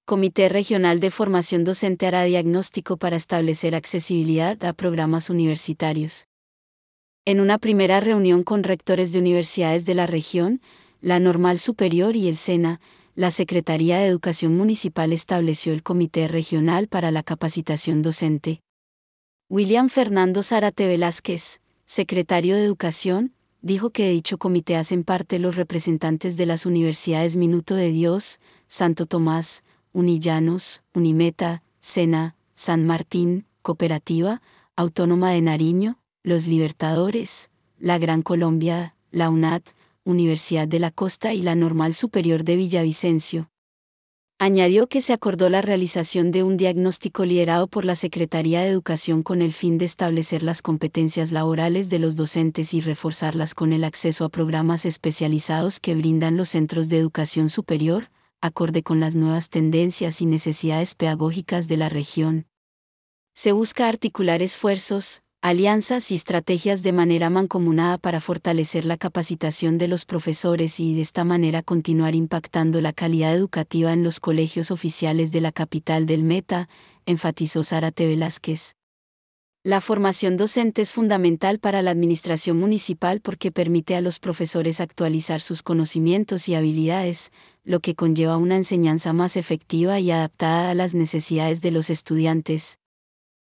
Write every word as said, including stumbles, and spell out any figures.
Comité Regional de Formación Docente hará diagnóstico para establecer accesibilidad a programas universitarios. En una primera reunión con rectores de universidades de la región, la Normal Superior y el SENA, la Secretaría de Educación Municipal estableció el Comité Regional para la Capacitación Docente. William Fernando Zárate Velázquez, secretario de Educación, dijo que de dicho comité hacen parte los representantes de las universidades Minuto de Dios, Santo Tomás, Unillanos, Unimeta, SENA, San Martín, Cooperativa, Autónoma de Nariño, Los Libertadores, la Gran Colombia, la UNAD, Universidad de la Costa y la Normal Superior de Villavicencio. Añadió que se acordó la realización de un diagnóstico liderado por la Secretaría de Educación con el fin de establecer las competencias laborales de los docentes y reforzarlas con el acceso a programas especializados que brindan los centros de educación superior, acorde con las nuevas tendencias y necesidades pedagógicas de la región. Se busca articular esfuerzos, alianzas y estrategias de manera mancomunada para fortalecer la capacitación de los profesores y de esta manera continuar impactando la calidad educativa en los colegios oficiales de la capital del Meta, enfatizó Zárate Velázquez. La formación docente es fundamental para la administración municipal porque permite a los profesores actualizar sus conocimientos y habilidades, lo que conlleva una enseñanza más efectiva y adaptada a las necesidades de los estudiantes,